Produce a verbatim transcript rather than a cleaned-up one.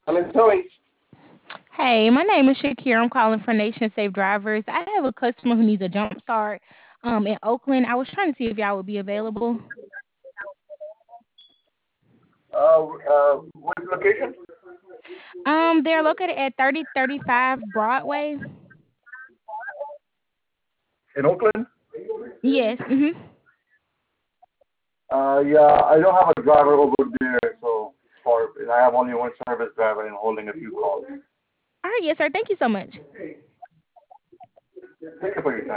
Alan Towing. Hey, my name is Shakira. I'm calling for Nation Safe Drivers. I have a customer who needs a jump start um, in Oakland. I was trying to see if y'all would be available. Uh, uh, what is the location? Um, they're located at thirty thirty-five Broadway. In Oakland? Yes. Mm-hmm. Uh, yeah, I don't have a driver over there, so for and I have only one service driver and holding a few calls. All right. Yes, sir. Thank you so much. Thank you for your time.